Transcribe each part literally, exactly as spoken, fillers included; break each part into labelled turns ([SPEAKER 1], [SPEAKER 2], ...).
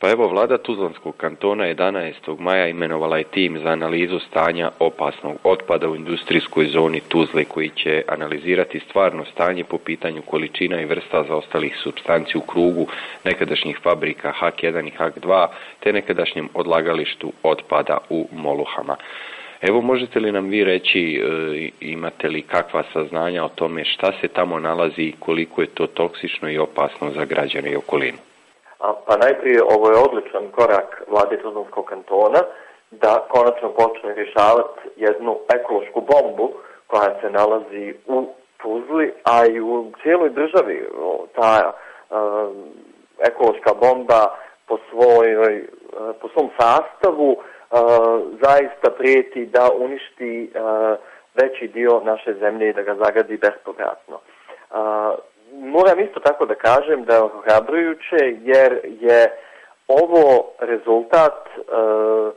[SPEAKER 1] Pa evo, vlada Tuzlanskog kantona jedanaestog maja imenovala je tim za analizu stanja opasnog otpada u industrijskoj zoni Tuzle, koji će analizirati stvarno stanje po pitanju količina i vrsta zaostalih supstanci u krugu nekadašnjih fabrika H A K jedan i H A K dva, te nekadašnjem odlagalištu otpada u Moluhama. Evo, možete li nam vi reći, imate li kakva saznanja o tome šta se tamo nalazi i koliko je to toksično i opasno za građane i okolinu?
[SPEAKER 2] Pa najprije, ovo je odličan korak vlade Tuzlanskog kantona da konačno počne rješavati jednu ekološku bombu koja se nalazi u Tuzli, a i u cijeloj državi. Ta uh, ekološka bomba po, svojoj, uh, po svom sastavu uh, zaista prijeti da uništi uh, veći dio naše zemlje i da ga zagadi bespovratno. Uh, Moram isto tako da kažem da je ohrabrujuće jer je ovo rezultat e, e,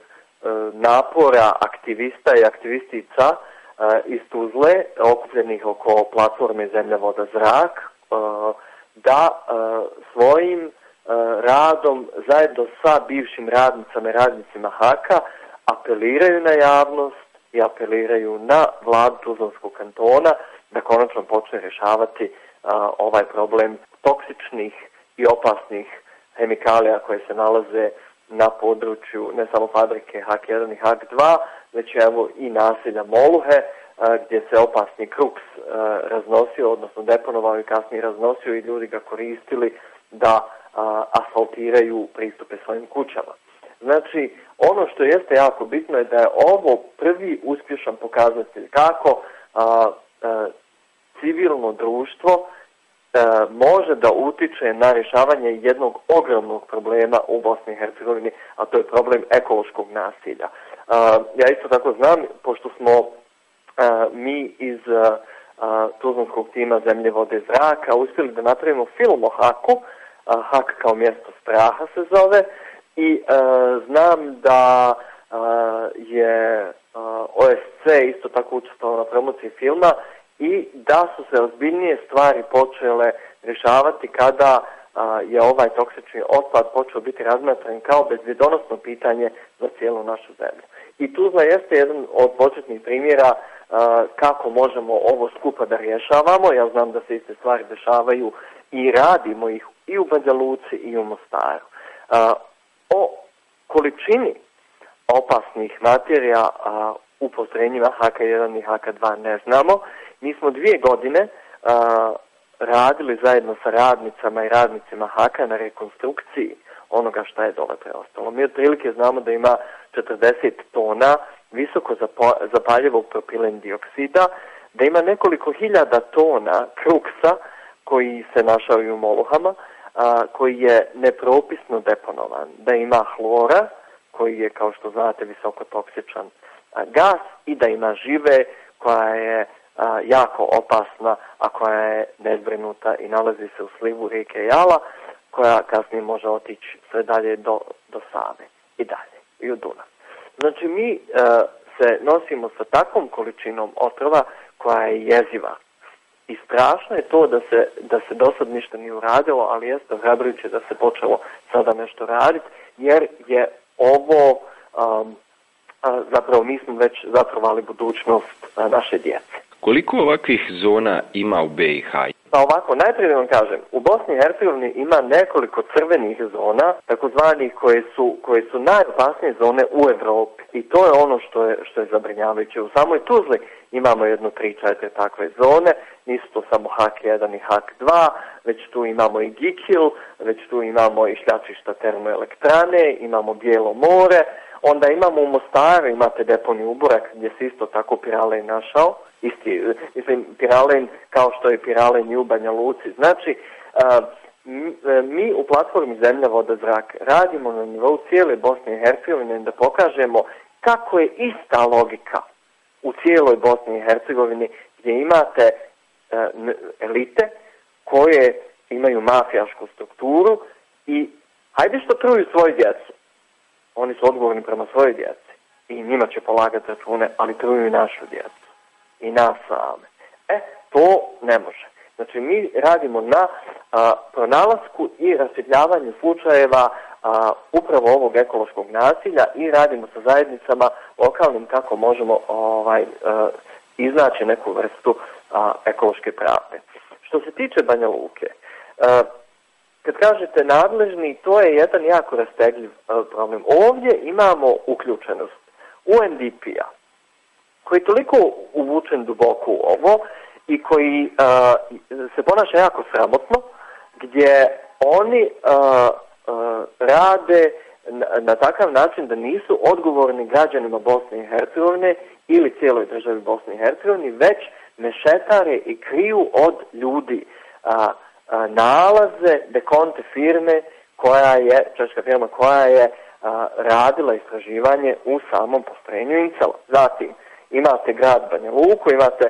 [SPEAKER 2] napora aktivista i aktivistica e, iz Tuzle, okupljenih oko platforme Zemlja, voda, zrak, e, da e, svojim e, radom zajedno sa bivšim radnicama i radnicima H A K-a apeliraju na javnost i apeliraju na vladu Tuzlanskog kantona da konačno počne rješavati ovaj problem toksičnih i opasnih hemikalija koje se nalaze na području ne samo fabrike H A K jedan i H A K dva, već evo i naselja Moluhe, gdje se opasni kruks raznosio, odnosno deponovao i kasnije raznosio i ljudi ga koristili da asfaltiraju pristupe svojim kućama. Znači, ono što jeste jako bitno je da je ovo prvi uspješan pokazatelj kako a, a, civilno društvo e, može da utiče na rješavanje jednog ogromnog problema u Bosni i Hercegovini, a to je problem ekološkog nasilja. E, ja isto tako znam, pošto smo e, mi iz e, Tuzlanskog tima Zemlje, vode, zraka uspjeli da napravimo film o H A K-u, H A K kao mjesto straha se zove, i e, znam da e, je e, O S C isto tako učestvovao na promociji filma i da su se ozbiljnije stvari počele rješavati kada a, je ovaj toksični otpad počeo biti razmatran kao bezbjedonosno pitanje za cijelu našu zemlju. I Tuzla jeste jedan od početnih primjera a, kako možemo ovo skupa da rješavamo. Ja znam da se iste stvari dešavaju i radimo ih i u Banja Luci i u Mostaru. A, o količini opasnih materija a, u postrojenjima H A K jedan i H A K dva ne znamo. Mi smo dvije godine a, radili zajedno sa radnicama i radnicima H A K-a na rekonstrukciji onoga šta je dole preostalo. Mi otprilike znamo da ima četrdeset tona visoko zapaljivog propilen dioksida, da ima nekoliko hiljada tona kruksa koji se našao i u Moluhama, a, koji je nepropisno deponovan, da ima hlora koji je, kao što znate, visoko toksičan a, gas, i da ima žive koja je a, jako opasna, a koja je nezbrinuta i nalazi se u slivu rijeke Jala, koja kasnije može otići sve dalje do, do Save i dalje, i u Dunav. Znači, mi a, se nosimo sa takvom količinom otrova koja je jeziva. I strašno je to da se, da se do sad ništa nije uradilo, ali jeste ohrabrujuće da se počelo sada nešto raditi, jer je ovo, um, a, zapravo mi smo već zatrovali budućnost a, naše djece.
[SPEAKER 1] Koliko ovakvih zona ima u B i H?
[SPEAKER 2] Pa ovako, najprije da vam kažem, u Bosni i Hercegovini ima nekoliko crvenih zona, takozvanih koje su, koje su najopasnije zone u Evropi. I to je ono što je, što je zabrinjavajuće. U samoj Tuzli imamo jedno tri četiri takve zone, nisu to samo H A K jedan i H A K dva, već tu imamo i Gikil, već tu imamo i šljačišta termoelektrane, imamo Bijelo more, onda imamo u Mostaru, imate deponiju Uborak gdje se isto tako piralen našao, isti, mislim, piralen kao što je piralen i u Banja Luci. Znači, a, mi u platformi Zemlja, voda, zrak radimo na nivou cijele Bosne i Hercegovine da pokažemo kako je ista logika u cijeloj Bosni i Hercegovini, gdje imate a, elite koje imaju mafijašku strukturu i hajde što truju svoju djecu. Oni su odgovorni prema svojoj djeci i njima će polagati račune, ali truju i našu djecu i nas same. E, to ne može. Znači mi radimo na a, pronalasku i rasvjetljavanju slučajeva a, upravo ovog ekološkog nasilja i radimo sa zajednicama lokalnim kako možemo ovaj, a, iznaći neku vrstu a, ekološke pravde. Što se tiče Banja Luke, a, kad kažete nadležni, to je jedan jako rastegljiv a, problem. Ovdje imamo uključenost U N D P-a, koji je toliko uvučen duboko u ovo i koji uh, se ponaša jako sramotno, gdje oni uh, uh, rade na, na takav način da nisu odgovorni građanima Bosne i Hercegovine ili cijeloj državi Bosne i Hercegovine, već mešetare i kriju od ljudi uh, uh, nalaze dekonte firme koja je, češka firma koja je uh, radila istraživanje u samom postrojenju Incela. Zatim, imate grad Banja Luku, imate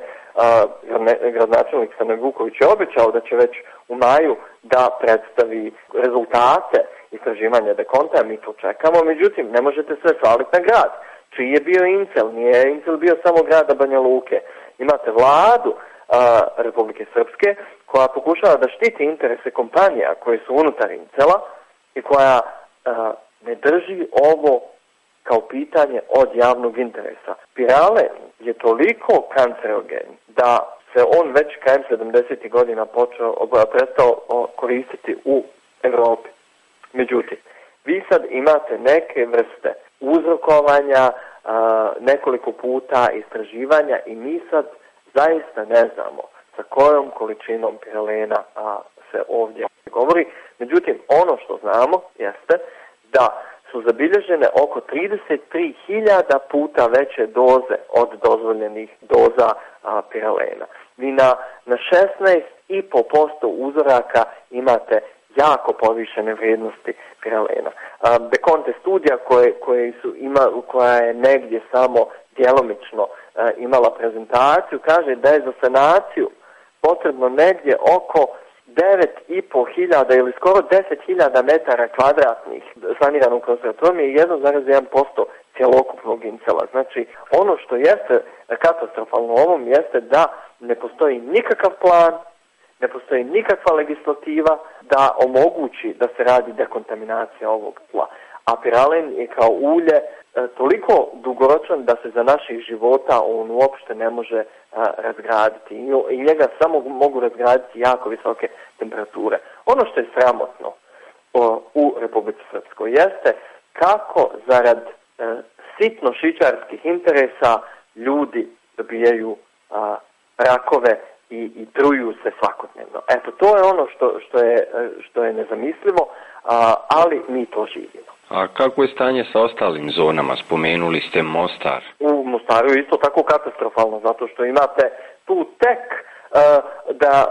[SPEAKER 2] uh, gradonačelnik Srđan Vuković je obećao da će već u maju da predstavi rezultate istraživanja dekonta, mi to čekamo, međutim ne možete sve svaliti na grad. Čiji je bio Incel? Nije Incel bio samo grada Banja Luke. Imate vladu uh, Republike Srpske koja pokušava da štiti interese kompanija koje su unutar Incela i koja uh, ne drži ovo kao pitanje od javnog interesa. Piralen je toliko kancerogen da se on već krajem sedamdesetih godina počeo, prestao koristiti u Evropi. Međutim, vi sad imate neke vrste uzrokovanja, nekoliko puta istraživanja i mi sad zaista ne znamo sa kojom količinom piralena se ovdje govori. Međutim, ono što znamo jeste da su zabilježene oko trideset tri hiljada puta veće doze od dozvoljenih doza a, piralena. Vi na, na šesnaest i po posto uzoraka imate jako povišene vrijednosti piralena. A, dekonte studija koje, koje su ima, koja je negdje samo djelomično a, imala prezentaciju, kaže da je za sanaciju potrebno negdje oko devet i po hiljada ili skoro deset hiljada metara kvadratnih saniranog prostora. To je jedan zarez jedan posto cjelokupnog Incela. Znači, ono što jeste katastrofalno u ovom jeste da ne postoji nikakav plan, ne postoji nikakva legislativa da omogući da se radi dekontaminacija ovog tla. A piralen je kao ulje e, toliko dugoročan da se za naših života on uopšte ne može a, razgraditi. I, I njega samo mogu razgraditi jako visoke temperature. Ono što je sramotno o, u Republici Srpskoj jeste kako zarad e, sitno šičarskih interesa ljudi dobijaju a, rakove i, i truju se svakodnevno. Eto, to je ono što, što, je, što je nezamislivo, a, ali mi to živimo.
[SPEAKER 1] A kako je stanje sa ostalim zonama? Spomenuli ste Mostar.
[SPEAKER 2] U Mostaru je isto tako katastrofalno, zato što imate tu tek uh, da,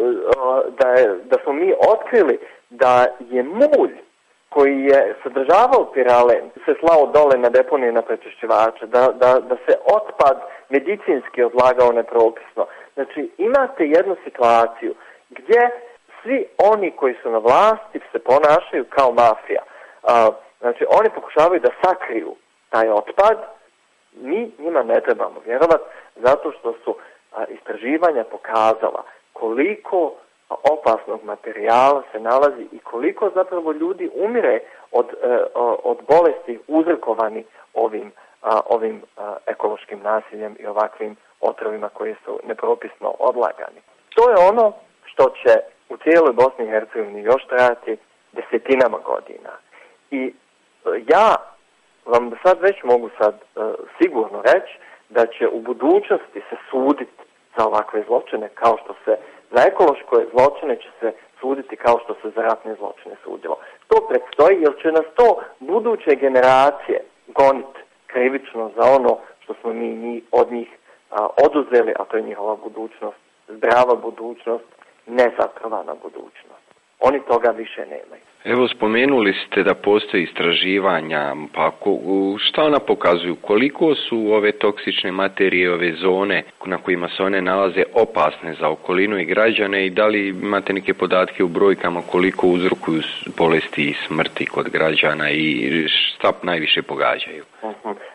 [SPEAKER 2] uh, da, je, da smo mi otkrili da je mulj koji je sadržavao piralen se slao dole na deponije na prečišćivače, da, da, da se otpad medicinski odlagao nepropisno. Znači imate jednu situaciju gdje svi oni koji su na vlasti se ponašaju kao mafija. Uh, znači oni pokušavaju da sakriju taj otpad, mi njima ne trebamo vjerovati zato što su a, istraživanja pokazala koliko a, opasnog materijala se nalazi i koliko zapravo ljudi umire od, e, od bolesti uzrokovani ovim, a, ovim a, ekološkim nasiljem i ovakvim otrovima koji su nepropisno odlagani. To je ono što će u cijeloj Bosni i Hercegovini još trajati desetinama godina. I ja vam sad već mogu sad uh, sigurno reći da će u budućnosti se suditi za ovakve zločine kao što se za ekološke zločine će se suditi kao što se za ratne zločine sudilo. To predstoji jer će nas to buduće generacije goniti krivično za ono što smo mi njih, od njih uh, oduzeli, a to je njihova budućnost, zdrava budućnost, nezatrovana budućnost. Oni toga više nemaju.
[SPEAKER 1] Evo, spomenuli ste da postoji istraživanja, pa ko, šta ona pokazuju? Koliko su ove toksične materije, ove zone na kojima se one nalaze opasne za okolinu i građane i da li imate neke podatke u brojkama koliko uzrokuju bolesti i smrti kod građana i šta najviše pogađaju?
[SPEAKER 2] Uh-huh.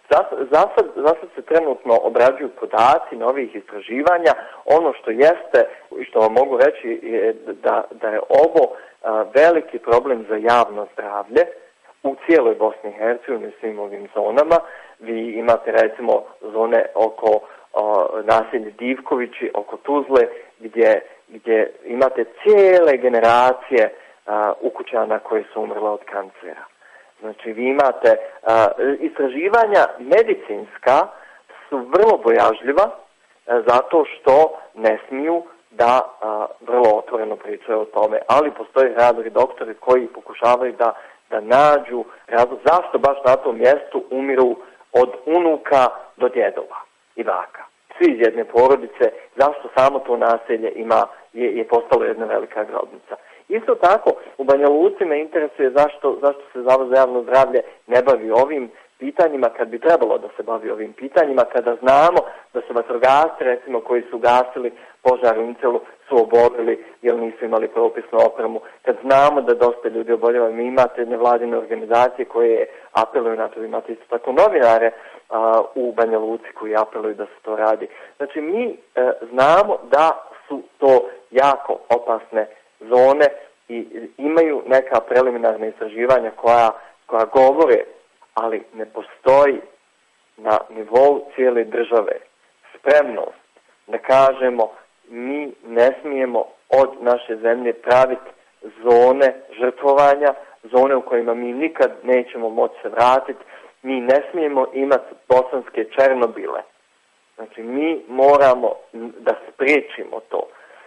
[SPEAKER 2] Za, za, sad, za sad se trenutno obrađuju podaci novih istraživanja. Ono što jeste i što vam mogu reći je da, da je ovo a, veliki problem za javno zdravlje u cijeloj Bosni i Hercegovini, svim ovim zonama. Vi imate recimo zone oko a, naselje Divkovići, oko Tuzle, gdje, gdje imate cijele generacije a, ukućana koji su umrle od kancera. Znači, vi imate a, istraživanja medicinska su vrlo bojažljiva a, zato što ne smiju da a, vrlo otvoreno pričaju o tome, ali postoje hrabri doktori koji pokušavaju da, da nađu razlog zašto baš na tom mjestu umiru od unuka do djedova i baka. Svi iz jedne porodice, zašto samo to naselje ima, je, je postalo jedna velika grobnica. Isto tako, u Banja Luci me interesuje zašto, zašto se Zavod za javno zdravlje ne bavi ovim pitanjima kad bi trebalo da se bavi ovim pitanjima, kada znamo da su vatrogasci, recimo, koji su gasili požar u Incelu, su obolili jer nisu imali propisnu opremu, kad znamo da dosta ljudi oboljeva, mi imate nevladine organizacije koje apeluju na to, imate isto tako novinare a, u Banja Luci koji apeluju da se to radi. Znači, mi e, znamo da su to jako opasne zone i imaju neka preliminarna istraživanja koja, koja govore, ali ne postoji na nivou cijele države spremnost da kažemo mi ne smijemo od naše zemlje praviti zone žrtvovanja, zone u kojima mi nikad nećemo moći se vratiti, mi ne smijemo imati bosanske Černobile. Znači, mi moramo da spriječimo to.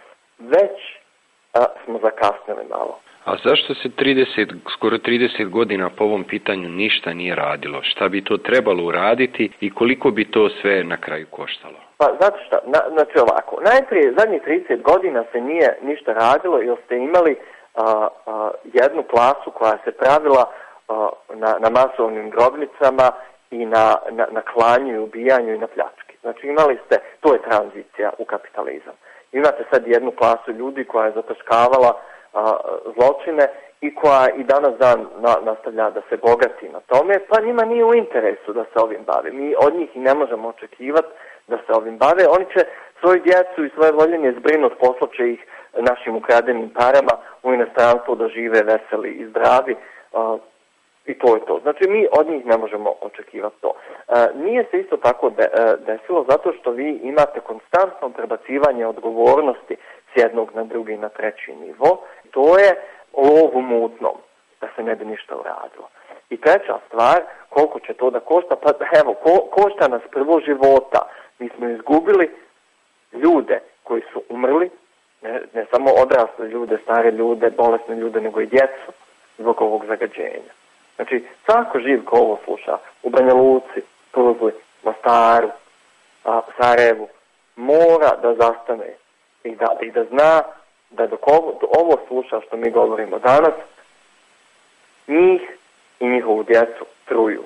[SPEAKER 2] Već a, smo zakasnili malo.
[SPEAKER 1] A zašto se trideset, skoro trideset godina po ovom pitanju ništa nije radilo? Šta bi to trebalo uraditi i koliko bi to sve na kraju koštalo?
[SPEAKER 2] Pa, znate šta, na, znači ovako, najprije zadnjih trideset godina se nije ništa radilo jer ste imali a, a, jednu klasu koja se pravila a, na, na masovnim grobnicama i na, na, na klanju i ubijanju i na pljački. Znači imali ste, to je tranzicija u kapitalizam. Imate sad jednu klasu ljudi koja je zataškavala a, zločine i koja i danas dan na, nastavlja da se bogati na tome, pa njima nije u interesu da se ovim bave. Mi od njih i ne možemo očekivati da se ovim bave. Oni će svoju djecu i svoje voljenje zbrinut, poslaće ih našim ukradenim parama u inostranstvo da žive veseli i zdravi. A, I to je to. Znači, mi od njih ne možemo očekivati to. E, nije se isto tako de, desilo zato što vi imate konstantno prebacivanje odgovornosti s jednog na drugi na treći nivo. To je lov u mutnom, da se ne bi ništa uradilo. I treća stvar, koliko će to da košta? Pa evo, ko, košta nas prvo života. Mi smo izgubili ljude koji su umrli, ne, ne samo odrasle ljude, stare ljude, bolesne ljude, nego i djecu zbog ovog zagađenja. Znači, svako živ ko ovo sluša u Banja Luci, Tuzli, Mostaru, a, Sarajevu, mora da zastane i da, i da zna da dok ovo, ovo sluša što mi govorimo danas, njih i njihovu djecu truju.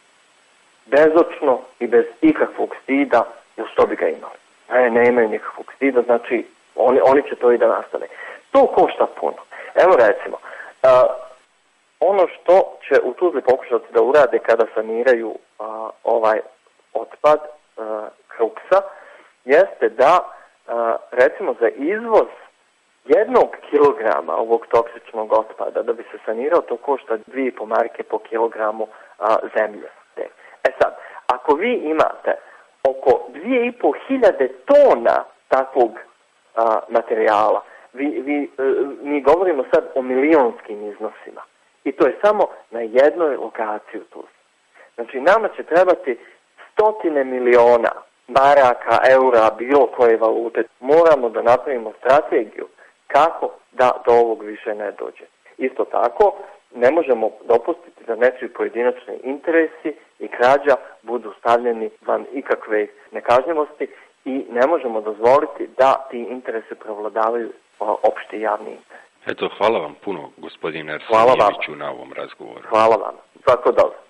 [SPEAKER 2] Bezočno i bez ikakvog stida, jer što bi ga imali. Ne, ne imaju nikakvog stida, znači oni, oni će to i da nastane. To košta puno. Evo recimo, a, ono što će u Tuzli pokušati da urade kada saniraju a, ovaj otpad a, Kruksa, jeste da a, recimo za izvoz jednog kilograma ovog toksičnog otpada, da bi se sanirao, to košta dvije i po marke po kilogramu a, zemlje. E sad, ako vi imate oko dvije i po hiljade tona takvog a, materijala, vi, vi, mi govorimo sad o milionskim iznosima. I to je samo na jednoj lokaciji u Tuzli. Znači, nama će trebati stotine miliona maraka, eura, bilo koje valute. Moramo da napravimo strategiju kako da do ovog više ne dođe. Isto tako, ne možemo dopustiti da nečiji pojedinačni interesi i krađa budu stavljeni van ikakve nekažnjivosti i ne možemo dozvoliti da ti interesi prevladavaju opšti javni interes.
[SPEAKER 1] Eto, hvala vam puno, gospodine Arsenijeviću, na ovom razgovoru.
[SPEAKER 2] Hvala vam. Svako dobro.